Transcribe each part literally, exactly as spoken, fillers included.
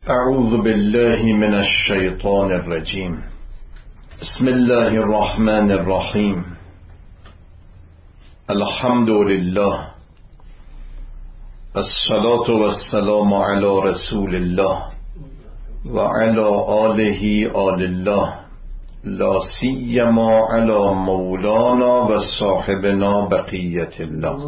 اعوذ بالله من الشیطان الرجیم. بسم الله الرحمن الرحیم. الحمد لله الصلاة والسلام علی رسول الله و علی آله آل الله، لا سیما علی مولانا و صاحبنا بقیت الله.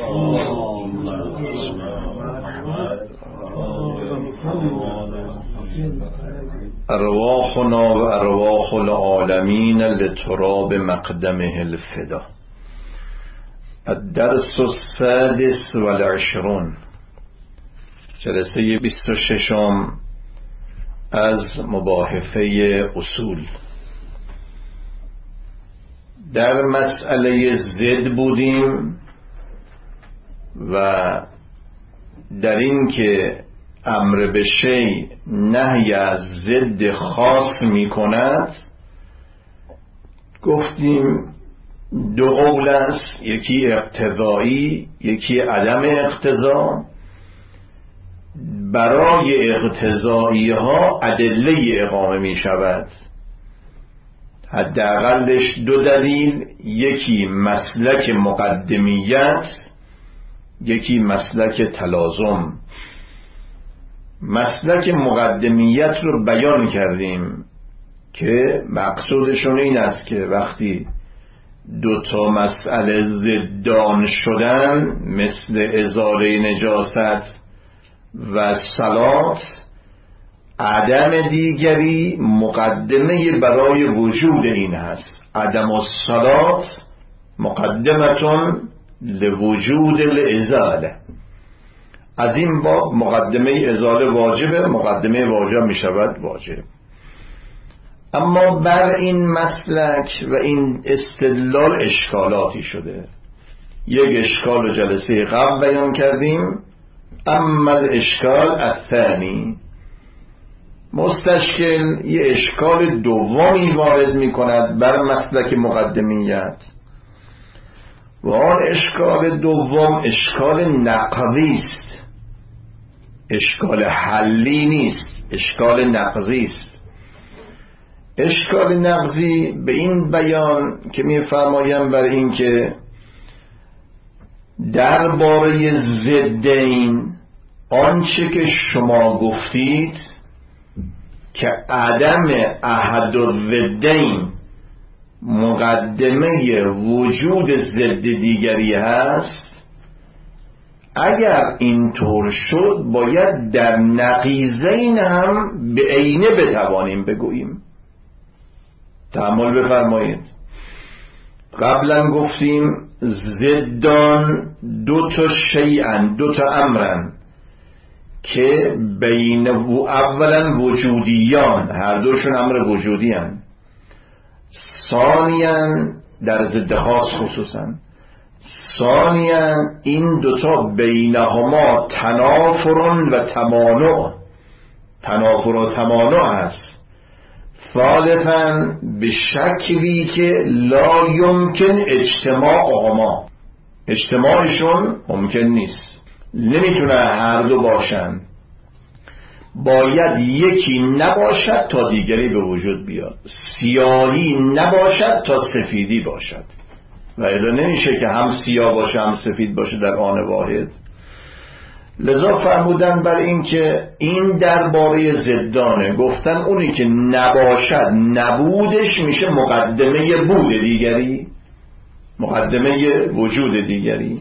ارواحنا و ارواح العالمین لتراب مقدمه الفدا. الدرس السادس والعشرون، جلسه بیست و ششم از مباحثه اصول. در مسئله ضد بودیم و در این که امر به شیء نهی از ضد خاص می کند گفتیم دو قول است، یکی اقتضایی یکی عدم اقتضا. برای اقتضایی ها ادله اقامه می شود، حداقلش دو دلیل، یکی مسلک مقدمیت یکی مسلک تلازم. مسلک مقدمیت رو بیان کردیم که مقصودشون این است که وقتی دو تا مسئله ضدان شدن مثل ازاله نجاست و صلات، عدم دیگری مقدمه برای وجود این هست. عدم الصلات مقدمتون لوجود الازاله. از این باب مقدمه ازاله واجبه، مقدمه واجب می شود واجب. اما بر این مسلک و این استدلال اشکالاتی شده. یک اشکال جلسه قبل بیان کردیم، اما الاشکال الثانی، مستشکل یه اشکال دومی وارد می کند بر مسلک مقدمیت و آن اشکال دوم اشکال نقضی است، اشکال حلی نیست، اشکال نقضی است. اشکال نقضی به این بیان که می فرمایم بر این که درباره ضدین آنچه که شما گفتید که عدم احد الضدین مقدمه وجود ضد دیگری هست، اگر اینطور شد باید در نقیضین هم به عینه بتوانیم بگوییم. تأمل بفرمایید. قبلا گفتیم ضدان دو تا شیئن، دو تا امرن که بین اولا وجودیان، هر دوشون امر وجودی هن. ثانیاً در ضد خاص خصوصاً، ثانیاً این دوتا بینهما تنافر و تمانع، تنافر و تمانع هست. ثالثاً به شکلی که لا یمکن اجتماعهما، اجتماعشون ممکن نیست، نمیتونه هر دو باشن، باید یکی نباشد تا دیگری به وجود بیاد، سیاهی نباشد تا سفیدی باشد، و اذا نمیشه که هم سیاه باشه هم سفید باشه در آن واحد. لذا فرمودن بر این که این درباره ضدانه، گفتن اونی که نباشد نبودش میشه مقدمه بود دیگری، مقدمه وجود دیگری.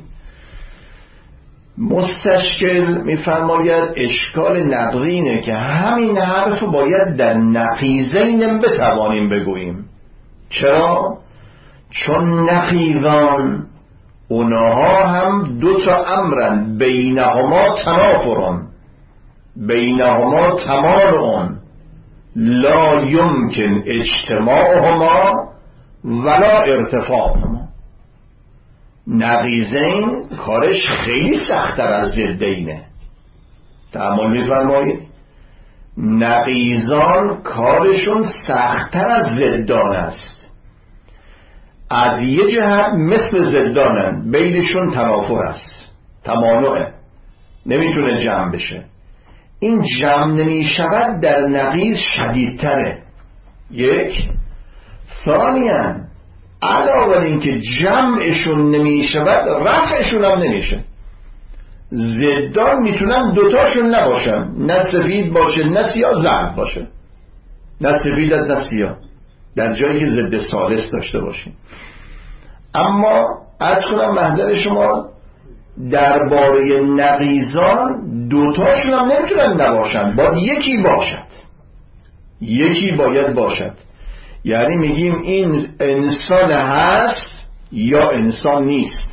مستشکل میفرماید اشکال نقضی اینه که همین حرف باید در نقیضین بتوانیم بگوییم. چرا؟ چون نقیضان اونها هم دو تا امرن، بینهما تنافرن، بینهما تمانعن، لا یمکن اجتماعهما ولا ارتفاعهما. نقیضین کارش خیلی سخت‌تر از ضدینه. تأمل می‌فرمایید، نقیضان کارشون سخت‌تر از ضدان است. از یه جهت مثل ضدانن، بینشون تنافر است، تمانعه، نمیتونه جمع بشه. این جمع نمی شود در نقیض شدیدتره. یک. ثانیاً علاوه اینکه جمعشون نمی شود رفعشون هم نمیشه. ضدان میتونن دوتاشون نباشن، نه سفید باشه نه سیاه، زرد باشه، نه سفید نه سیاه، در جایی که ضد ثالث داشته باشیم. اما از کنم محضر شما درباره نقیضان دوتاشون هم نمیتونن نباشن، باید یکی باشد، یکی باید باشد. یعنی میگیم این انسان هست یا انسان نیست،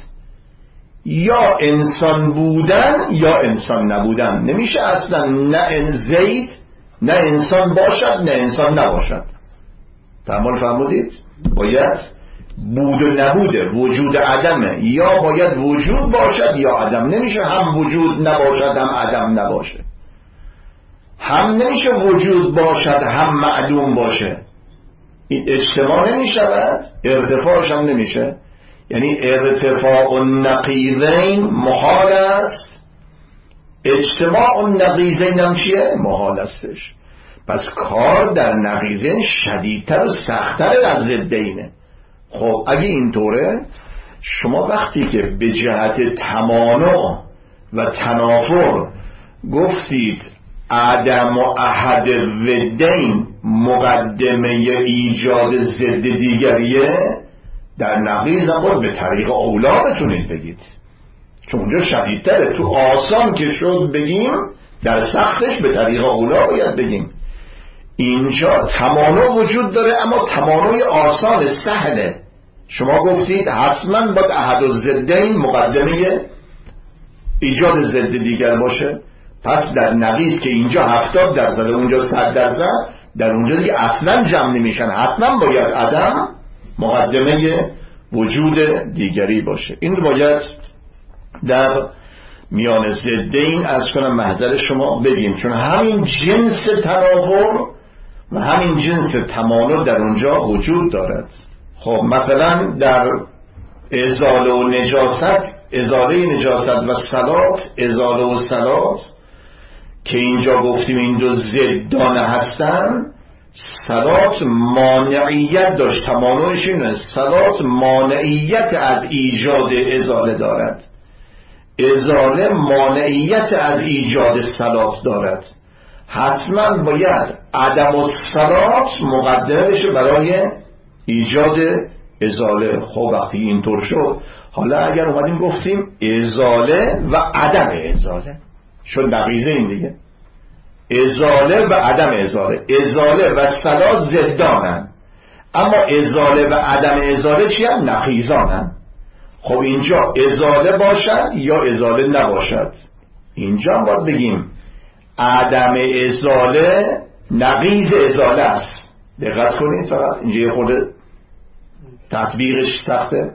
یا انسان بودن یا انسان نبودن. نمیشه اصلا نه زید نه انسان باشد نه انسان نباشد. تمام فرمودید؟ باید بود و نبوده، وجود عدمه، یا باید وجود باشد یا عدم. نمیشه هم وجود نباشد هم عدم نباشه، هم نمیشه وجود باشد هم معدوم باشه. این اجتماع نمیشود، ارتفاعش هم نمیشه. یعنی ارتفاع النقیضین محال است، اجتماع النقیضین هم چیه؟ محال استش. پس کار در نقیضین شدیدتر و سختتر از ضدینه. خب اگه اینطوره، شما وقتی که به جهت تمانع و تنافر گفتید عدم و احد ضدین مقدمه ایجاد ضد دیگریه، در نقیض هم به طریق اولا بتونید بگید، چون اونجا شدیدتره. تو آسان که شد بگیم، در سختش به طریق اولا باید بگیم. اینجا تمانع وجود داره، اما تمانع آسان سهله. شما گفتید حتما باید احد و ضدین مقدمه ایجاد ضد دیگر باشه. پس در نقیض که اینجا هفتاد درصد اونجا صد درصد، در اونجا دیگه اصلا جمع نمیشن، حتما باید عدم مقدمه وجود دیگری باشه. این باید در میان ضدین از کنم محضر شما بگیم، چون همین جنس تناور و همین جنس تمانع در اونجا وجود دارد. خب مثلا در ازاله و نجاست، ازاله نجاست و صلات، ازاله و صلات که اینجا گفتیم این دو ضدانه هستن. صلات مانعیت داشت، تمانعش اینه، صلات مانعیت از ایجاد ازاله دارد، ازاله مانعیت از ایجاد صلات دارد. حتما باید عدم الصلات مقدمه بشه برای ایجاد ازاله. خب وقتی اینطور شد، حالا اگر اومدیم گفتیم ازاله و عدم ازاله، شد نقیضه این دیگه. ازاله و عدم ازاله، ازاله و صلات ضدانن، اما ازاله و عدم ازاله چی هم؟ نقیضانن. خب اینجا ازاله باشد یا ازاله نباشد. اینجا باید بگیم عدم ازاله نقیض ازاله است. دقت کنید، فقط اینجا یه خورده تطبیقش سخته.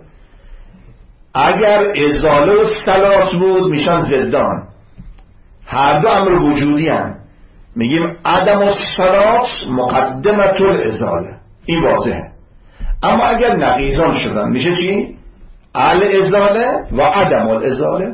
اگر ازاله و صلات بود میشن ضدان، هر دو امر وجودی هن. میگیم عدم الصلات مقدمت الازاله، این واضحه. اما اگر نقیضان شدن میشه چی؟ الازاله و عدم الازاله،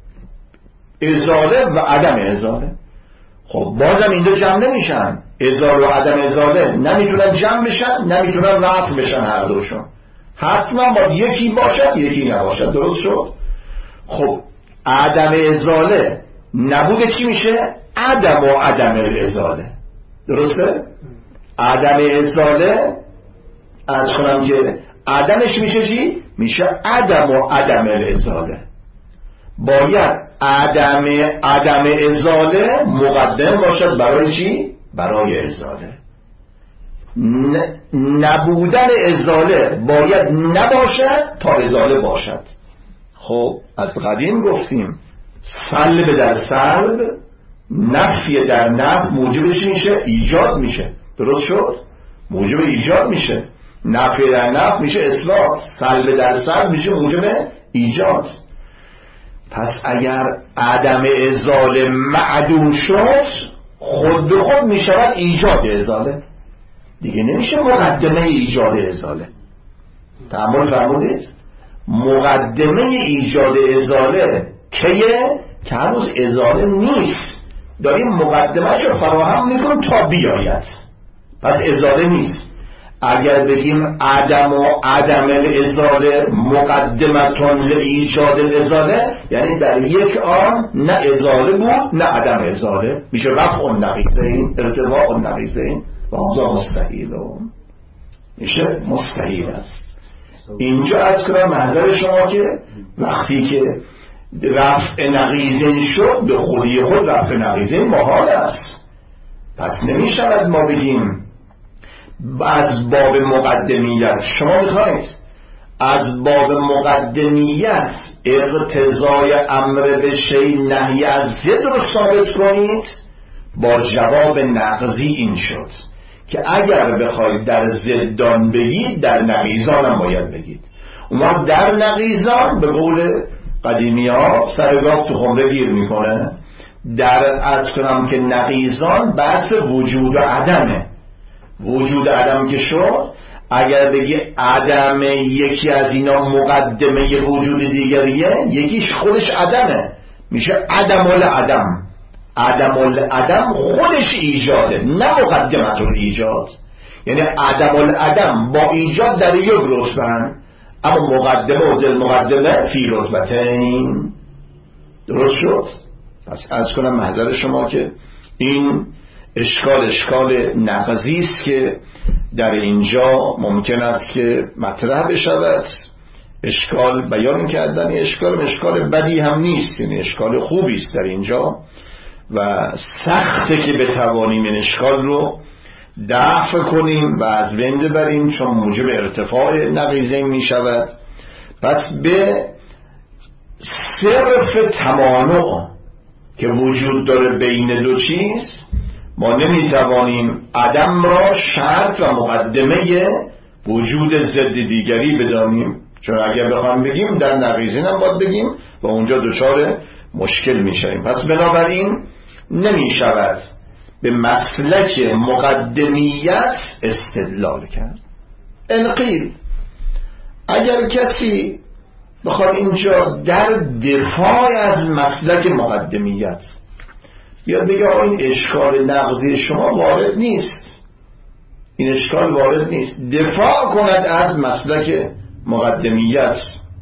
ازاله و عدم ازاله. خب بازم این دو جمع نمیشن، ازاله و عدم ازاله نمیتونن جمع بشن، نمیتونن رفع بشن هر دوشون. حتما باید یکی باشد یکی نباشد. درست شد؟ خب عدم ازاله نبود چی میشه؟ عدم و عدم الازاله. درسته؟ عدم ازاله از کنم که عدمش میشه چی؟ میشه عدم و عدم الازاله. باید عدم عدم ازاله مقدم باشد برای چی؟ برای ازاله. نبودن ازاله باید نباشد تا ازاله باشد. خب از قدیم گفتیم سلب در سلب، نفی در نفی موجبش میشه ایجاد میشه. درست شد؟ موجب ایجاد میشه. نفی در نفی میشه اثبات، سلب در سلب میشه موجب ایجاد. پس اگر عدم ازاله معدوم شد، خود به خود میشود ایجاد ازاله، دیگه نمیشه مقدمه ایجاد ازاله. تأمل فرمودید؟ مقدمه ایجاد ازاله کیه؟ که هنوز ازاله نیست، داریم مقدمه‌اش رو فراهم میکنیم تا بیاید، پس ازاله نیست. اگر بگیم عدم و عدم الازاله مقدمتون لایجاد الازاله، یعنی در یک آن نه ازاله بود نه عدم ازاله، میشه رفع النقیضین، ارتفاع النقیضین و هذا مستحیل، میشه مستحیل است. اینجا از کنم محضر شما که وقتی که رفع نقیضین شد به خودی خود رفع نقیضین محال است، پس نمیشود ما بگیم از باب مقدمیت. شما میخواید از باب مقدمیت اقتضای امر به شیء نهی از ضد رو ثابت کنید، با جواب نقضی این شد که اگر بخواید در ضدان بگید در نقیضان هم باید بگید. اون وقت در نقیضان به قول قدیمی ها سرگاه تو خمره گیر میکنه. در از کنم که نقیضان بحث وجود و عدمه. وجود عدم که شد، اگر بگی عدم یکی از اینا مقدمه وجود دیگریه، یکیش خودش عدمه، میشه عدم العدم. عدم العدم خودش ایجاده، نه مقدمت الایجاد. یعنی عدم العدم با ایجاد در یک رتبه‌اند، اما مقدمه و ذل مقدمه فی رتبتین. درست شد؟ پس از کنم محضر شما که این اشکال اشکال نقضی است که در اینجا ممکن است که مطرح بشود. اشکال بیان کردن اشکال اشکال بدی هم نیست، یعنی اشکال خوبی است در اینجا و سخته که بتوانیم این اشکال رو دفع کنیم و از بین ببریم، چون موجب ارتفاع نقیضین می شود. پس به صرف تمانع که وجود داره بین دو چیز، ما نمیتوانیم عدم را شرط و مقدمه وجود ضد دیگری بدانیم، چون اگر بخوایم بگیم در نقیضین هم باید بگیم و اونجا دچار مشکل میشیم. پس بنابراین نمیشود به مسلک مقدمیت استدلال کرد. انقیل اگر کسی بخواد اینجا در دفاع از مسلک مقدمیت یا بگه این اشکال نقضی شما وارد نیست، این اشکال وارد نیست، دفاع کند از مسلک مقدمیت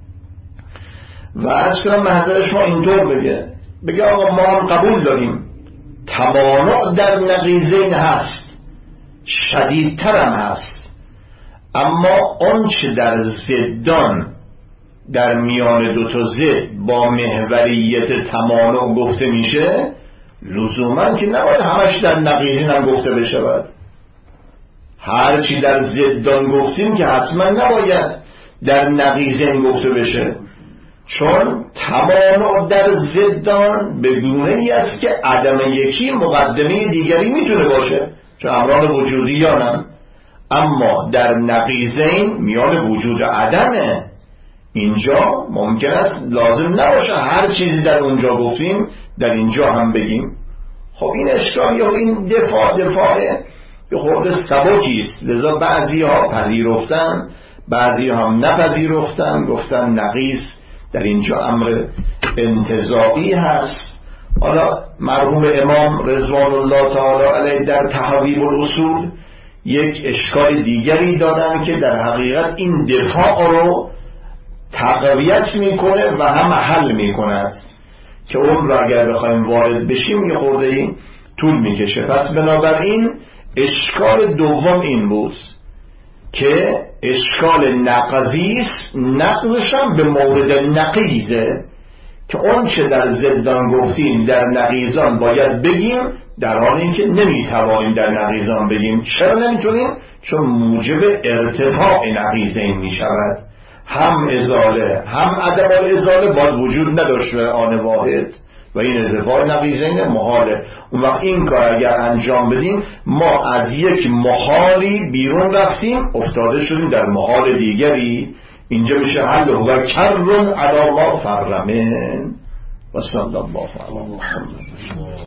و از کنم محضر شما اینطور بگه بگه آقا ما هم قبول داریم تمانع در نقیضین هست، شدیدتر هم هست، اما آنچه در ضدان در میان دو تا ضد با محوریت تمانع گفته میشه، لزوما که نباید همش در نقیضین هم گفته بشود. هر چی در ضدان گفتیم که حتما نباید در نقیضین گفته بشه، چون تمانع در ضدان به گونه‌ای است که عدم یکی مقدمه دیگری میتونه باشه، چون امران وجودیانم. اما در نقیضین میان وجود و عدمه، اینجا ممکن است لازم نباشه هر چیزی در اونجا گفتیم در اینجا هم بگیم. خب این اشکال یا این دفاع دفاع به خورده سبکی است، لذا بعضی ها پذیرفتن بعضی هم نپذیرفتن، گفتن نقیض در اینجا امر انتزاعی هست. حالا مرحوم امام رضوان الله تعالی علیه در تحویب الاصول یک اشکال دیگری دادن که در حقیقت این دفاع رو تقویت میکنه و هم حل میکند، که اون رو اگر بخوایم وارد بشیم یه خورده این طول میکشه. پس بنابراین اشکال دوم این بود که اشکال نقضی است، نقضش هم به مورد نقیضه که اون چه در ضدان گفتیم در نقیضان باید بگیم، در حال اینکه نمیتوانیم در نقیضان بگیم. چرا نمیتونیم؟ چون موجب ارتفاع نقیضین میشود. هم ازاله هم عدم الازاله باید وجود نداشت به آن واحد و این ارتفاع نقیضین محاله. اون وقت این کار اگر انجام بدیم ما از یک محالی بیرون رفتیم افتاده شدیم در محال دیگری. اینجا میشه حل و کررون علی ما فرمن و صلی الله علی محمد.